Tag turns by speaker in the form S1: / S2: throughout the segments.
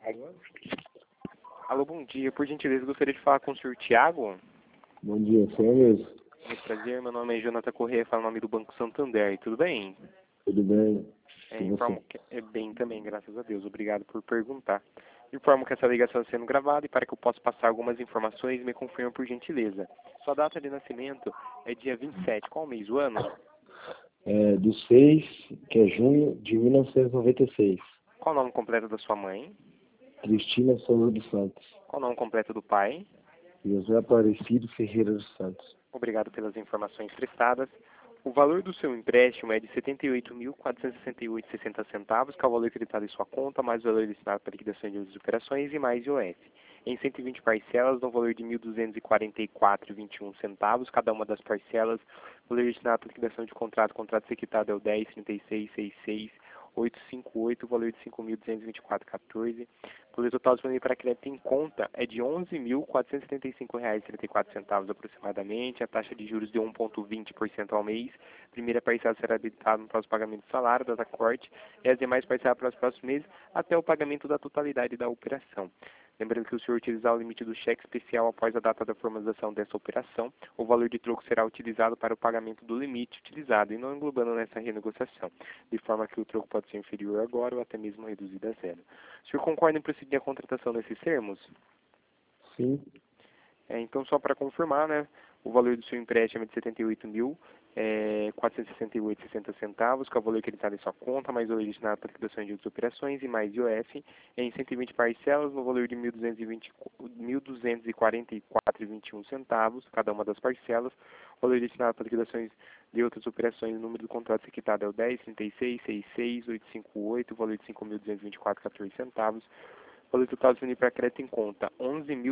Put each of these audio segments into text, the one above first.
S1: Alô, bom dia. Por gentileza, gostaria de falar com o senhor Tiago.
S2: Bom dia, senhor mesmo.
S1: Muito prazer, meu nome é Jonathan Corrêa, falo em nome do Banco Santander. Tudo bem?
S2: Tudo bem?
S1: Informo que é bem também, graças a Deus. Obrigado por perguntar. Informo que essa ligação está sendo gravada e para que eu possa passar algumas informações, me confirma por gentileza. Sua data de nascimento é dia 27. Qual mês do ano?
S2: Do 6, que é junho de 1996.
S1: Qual o nome completo da sua mãe?
S2: Cristina Souza dos Santos.
S1: Qual o nome completo do pai?
S2: José Aparecido Ferreira dos Santos.
S1: Obrigado pelas informações prestadas. O valor do seu empréstimo é de R$ 78.468,60, que é o valor acreditado em sua conta, mais o valor destinado para liquidação de outras operações e mais IOF. Em 120 parcelas, no valor de R$ 1.244,21, cada uma das parcelas, o valor destinado para liquidação de contrato ser quitado é o 10.3666.858, o valor de R$ 5.224,14. O valor total disponível para crédito em conta é de R$ 11.475,34 aproximadamente, a taxa de juros de 1,20% ao mês. A primeira parcela será habilitada no próximo pagamento do salário, data corte, e as demais parcelas para os próximos meses, até o pagamento da totalidade da operação. Lembrando que o senhor utilizar o limite do cheque especial após a data da formalização dessa operação, o valor de troco será utilizado para o pagamento do limite utilizado e não englobando nessa renegociação, de forma que o troco pode ser inferior agora ou até mesmo reduzido a zero. O senhor concorda em prosseguir a contratação nesses termos?
S2: Sim.
S1: Então, só para confirmar, né, o valor do seu empréstimo é de R$ 78.468,60, que é o valor acreditado em sua conta, mais o valor destinado para liquidação de outras operações e mais IOF, em 120 parcelas, no valor de R$ 1.244,21, cada uma das parcelas. O valor destinado para liquidações de outras operações, o número do contrato ser quitado é o 10.3666.858, o valor de R$ 5.224,14. O valor total disponível para crédito em conta, R$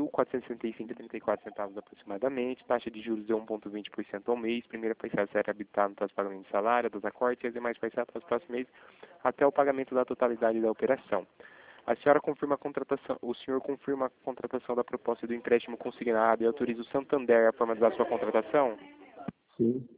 S1: 11.465,34 aproximadamente, taxa de juros de 1,20% ao mês, primeira parcela será habitada no próximo pagamento de salário, dos acortes e as demais parcelas para os próximos meses, até o pagamento da totalidade da operação. A senhora confirma a contratação, o senhor confirma a contratação da proposta do empréstimo consignado e autoriza o Santander a formalizar sua contratação?
S2: Sim.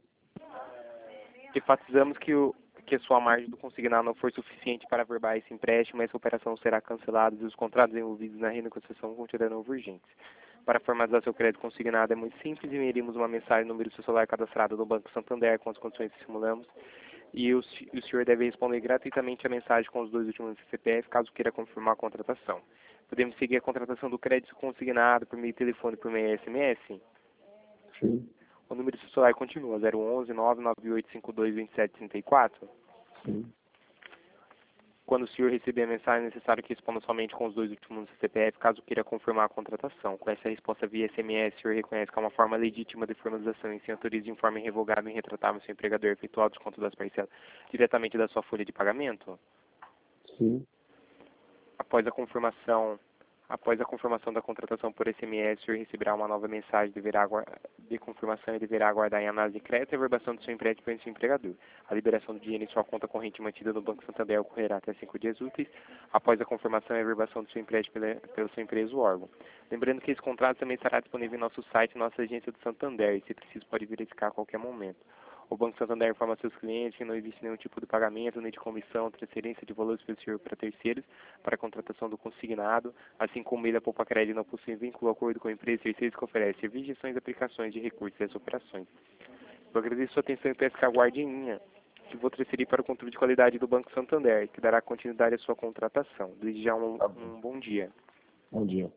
S1: Enfatizamos que a sua margem do consignado não for suficiente para averbar esse empréstimo, essa operação será cancelada e os contratos envolvidos na renegociação continuarão urgentes. Para formalizar seu crédito consignado é muito simples, enviaremos uma mensagem no número do seu celular cadastrado no Banco Santander com as condições que simulamos e o senhor deve responder gratuitamente a mensagem com os dois últimos CPF caso queira confirmar a contratação. Podemos seguir a contratação do crédito consignado por meio de telefone e por meio de SMS?
S2: Sim.
S1: O número do seu celular continua 011 99852 2734?
S2: Sim.
S1: Quando o senhor receber a mensagem, é necessário que responda somente com os dois últimos CPF, caso queira confirmar a contratação. Com essa resposta via SMS, o senhor reconhece que é uma forma legítima de formalização e se autoriza de forma irrevogável e irretratável seu empregador efetuar o desconto das parcelas diretamente da sua folha de pagamento?
S2: Sim.
S1: Após a confirmação da contratação por SMS, o senhor receberá uma nova mensagem de confirmação e deverá aguardar em análise de crédito e averbação do seu empréstimo pelo seu empregador. A liberação do dinheiro em sua conta corrente mantida no Banco Santander ocorrerá até 5 dias úteis após a confirmação e averbação do seu empréstimo pela sua empresa ou órgão. Lembrando que esse contrato também estará disponível em nosso site e nossa agência do Santander e, se preciso, pode verificar a qualquer momento. O Banco Santander informa a seus clientes que não existe nenhum tipo de pagamento, nem de comissão, transferência de valores pelo senhor para terceiros para a contratação do consignado, assim como ele, a Poupa Crédito, não possui vínculo, acordo com a empresa terceiros que oferece serviços, gestões e aplicações de recursos dessas operações. Eu agradeço sua atenção e peço que aguarde em linha, que vou transferir para o controle de qualidade do Banco Santander, que dará continuidade à sua contratação. Desde já um bom dia.
S2: Bom dia.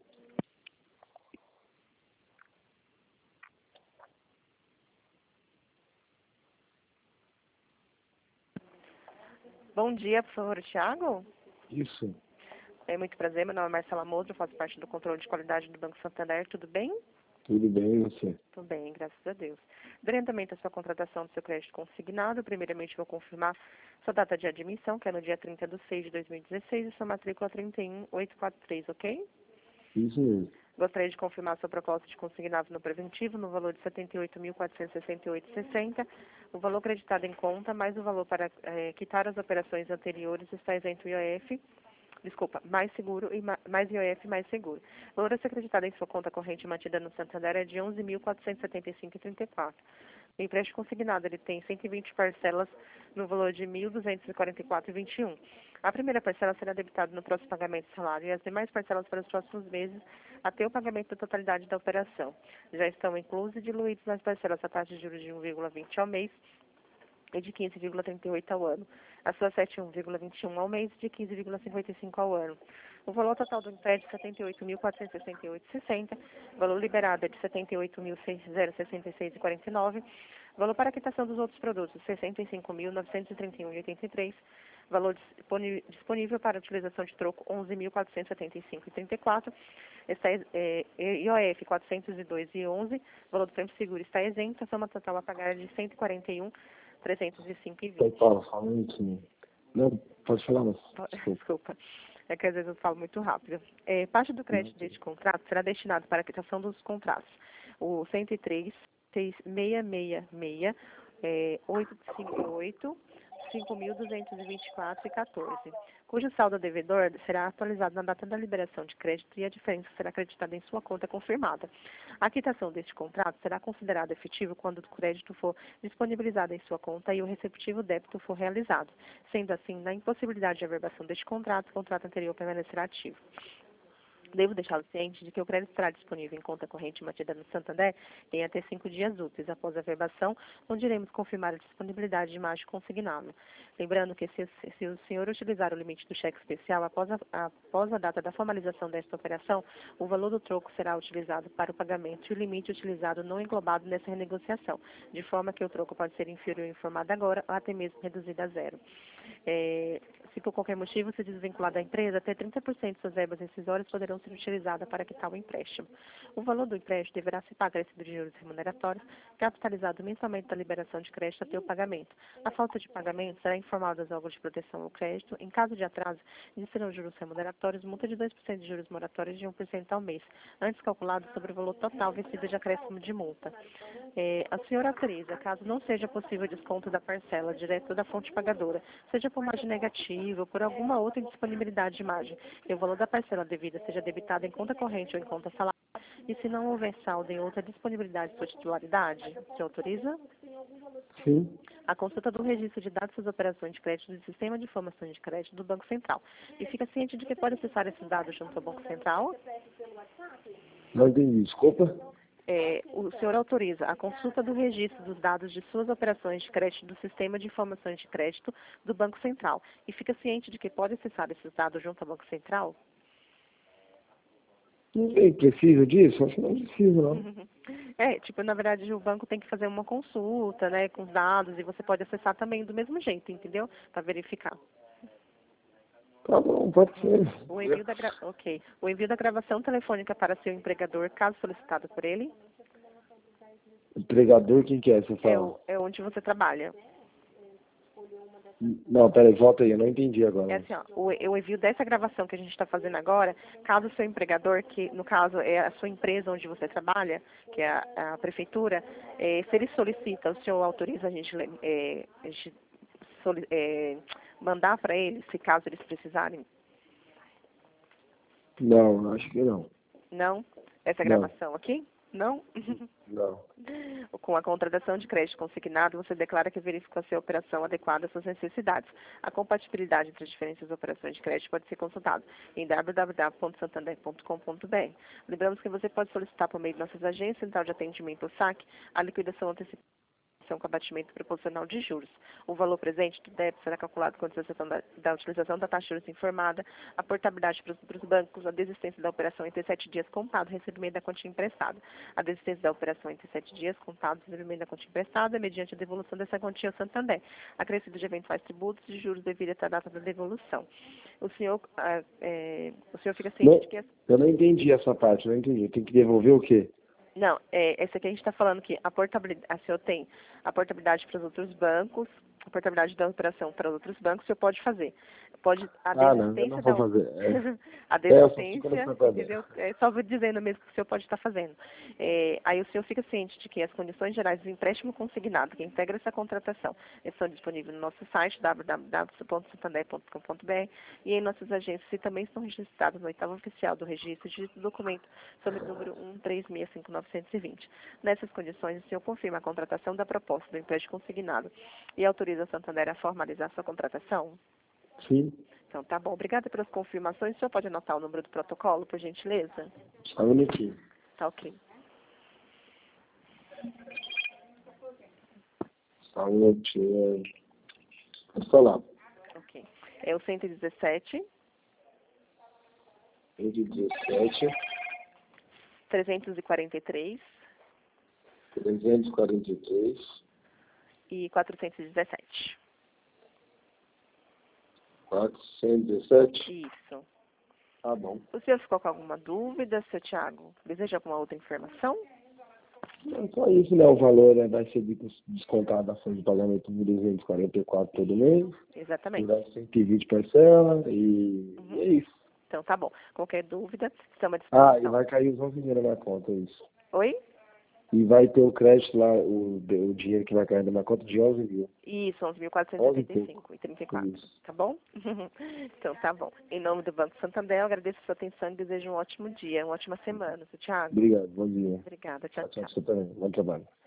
S3: Bom dia, por favor, Thiago.
S2: Isso.
S3: É muito prazer, meu nome é Marcela Moura, eu faço parte do controle de qualidade do Banco Santander, tudo bem?
S2: Tudo bem, e você?
S3: Tudo bem, graças a Deus. Diretamente a sua contratação do seu crédito consignado, primeiramente vou confirmar sua data de admissão, que é no dia 30 de 6 de 2016, e sua matrícula 31843, ok?
S2: Isso mesmo.
S3: Gostaria de confirmar sua proposta de consignado no preventivo no valor de R$ 78.468,60. O valor acreditado em conta, mais o valor para quitar as operações anteriores, está isento IOF, mais seguro e mais IOF mais seguro. O valor a ser acreditado em sua conta corrente mantida no Santander é de R$ 11.475,34. O empréstimo consignado ele tem 120 parcelas no valor de R$ 1.244,21. A primeira parcela será debitada no próximo pagamento do salário e as demais parcelas para os próximos meses até o pagamento da totalidade da operação. Já estão inclusos e diluídos nas parcelas a taxa de juros de 1,20 ao mês e de 15,38 ao ano. A sua 71,21 ao mês e de 15,55 ao ano. O valor total do empréstimo é R$ 78.468,60. O valor liberado é de R$ 78.066,49. Valor para a quitação dos outros produtos, R$ 65.931,83. Valor disponível para utilização de troco, R$ 11.475,34. IOF, R$ 402,11. Valor do prêmio seguro está isento. A soma total a pagar é de R$ 141.305,20.
S2: Paulo, fala um pouquinho. Não, pode falar, mas
S3: Desculpa. É que às vezes eu falo muito rápido. Parte do crédito deste contrato será destinado para a quitação dos contratos. O 103.666, 858, 5.224,14, cujo saldo devedor será atualizado na data da liberação de crédito e a diferença será acreditada em sua conta confirmada. A quitação deste contrato será considerada efetiva quando o crédito for disponibilizado em sua conta e o respectivo débito for realizado. Sendo assim, na impossibilidade de averbação deste contrato, o contrato anterior permanecerá ativo. Devo deixá-lo ciente de que o crédito estará disponível em conta corrente mantida no Santander em até 5 dias úteis após a averbação, onde iremos confirmar a disponibilidade de imagem consignado. Lembrando que se o senhor utilizar o limite do cheque especial após a data da formalização desta operação, o valor do troco será utilizado para o pagamento e o limite utilizado não englobado nessa renegociação, de forma que o troco pode ser inferior informado agora ou até mesmo reduzido a zero. Se por qualquer motivo se desvincular da empresa, até 30% de suas verbas rescisórias poderão ser utilizadas para quitar o empréstimo. O valor do empréstimo deverá ser pago acrescido de juros remuneratórios, capitalizado mensalmente da liberação de crédito até o pagamento. A falta de pagamento será informada aos órgãos de proteção ao crédito. Em caso de atraso, existirão juros remuneratórios, multa de 2% de juros moratórios de 1% ao mês, antes calculado sobre o valor total vencido de acréscimo de multa. A senhora autoriza, caso não seja possível desconto da parcela direto da fonte pagadora, seja por margem negativa ou por alguma outra indisponibilidade de margem, e o valor da parcela devida seja debitado em conta corrente ou em conta salário, e se não houver saldo em outra disponibilidade de sua titularidade, se autoriza?
S2: sim.
S3: A consulta do registro de dados das operações de crédito do Sistema de Informações de Crédito do Banco Central. E fica ciente de que pode acessar esses dados junto ao Banco Central?
S2: Não entendi, desculpa.
S3: O senhor autoriza a consulta do registro dos dados de suas operações de crédito do Sistema de Informações de Crédito do Banco Central. E fica ciente de que pode acessar esses dados junto ao Banco Central?
S2: Não sei, precisa disso? Acho que não precisa, não.
S3: Na verdade, o banco tem que fazer uma consulta, né, com os dados, e você pode acessar também do mesmo jeito, entendeu? Para verificar.
S2: Tá bom, pode ser.
S3: O envio da gravação telefônica para seu empregador, caso solicitado por ele.
S2: Empregador, quem que é? Você fala?
S3: É onde você trabalha.
S2: Não, peraí, volta aí, eu não entendi agora.
S3: É assim, ó, o envio dessa gravação que a gente está fazendo agora, caso o seu empregador, que no caso é a sua empresa onde você trabalha, que é a prefeitura, se ele solicita, o senhor autoriza a gente mandar para eles, se caso eles precisarem?
S2: Não, acho que não.
S3: Não? Essa gravação aqui? Não?
S2: Não.
S3: Com a contratação de crédito consignado, você declara que verificou se a operação adequada às suas necessidades. A compatibilidade entre as diferentes operações de crédito pode ser consultada em www.santander.com.br. Lembramos que você pode solicitar por meio de nossas agências, Central de Atendimento, o SAC, a liquidação antecipada com abatimento proporcional de juros. O valor presente do débito será calculado com a da utilização da taxa de juros informada, a portabilidade para os bancos, a desistência da operação entre 7 dias contado, recebimento da quantia emprestada. A desistência da operação entre 7 dias contado, recebimento da quantia emprestada, mediante a devolução dessa quantia ao Santander, acrescido de eventuais tributos e juros devido até a data da devolução. O senhor fica ciente de que...
S2: Eu não entendi essa parte, não entendi. Tem que devolver o quê?
S3: Não, esse aqui a gente está falando que a senhor tem a portabilidade para os outros bancos, a portabilidade da operação para outros bancos, o senhor pode fazer. A
S2: Não, eu
S3: desistência
S2: não vou fazer.
S3: a
S2: Eu só fico no
S3: desistência,
S2: Santander.
S3: entendeu? É só vou dizendo mesmo que o senhor pode estar fazendo. Aí o senhor fica ciente de que as condições gerais do empréstimo consignado, que integra essa contratação, estão disponíveis no nosso site, www.santander.com.br, e em nossas agências, e também estão registrados no oitavo oficial do registro de documento sob o número 1365920. Nessas condições, o senhor confirma a contratação da proposta do empréstimo consignado e autoriza a Santander a formalizar sua contratação?
S2: Sim.
S3: Então, tá bom. Obrigada pelas confirmações. O senhor pode anotar o número do protocolo, por gentileza?
S2: Só um minutinho.
S3: Tá ok.
S2: Só um minutinho. Vou falar.
S3: Ok. É o 117
S2: 117,
S3: 343
S2: 343,
S3: e 417.
S2: 417.
S3: Isso.
S2: Tá bom.
S3: O senhor ficou com alguma dúvida, seu Tiago? Deseja alguma outra informação?
S2: Não, só isso, né? O valor vai ser descontado da folha de pagamento de 1.244 todo mês.
S3: Exatamente.
S2: Dá 120 parcelas e é isso.
S3: Então, tá bom. Qualquer dúvida, estamos à disposição.
S2: E vai cair os 11 mil na minha conta, é isso.
S3: Oi?
S2: E vai ter o crédito lá, o dinheiro que vai cair na minha conta de 11 mil.
S3: Isso, 11.475,34.
S2: Isso.
S3: Tá bom? Então, tá bom. Em nome do Banco Santander, eu agradeço a sua atenção e desejo um ótimo dia, uma ótima semana, seu Tiago.
S2: Obrigado, bom dia.
S3: Obrigada. Tchau,
S2: Tchau,
S3: tchau.
S2: você também. Bom trabalho.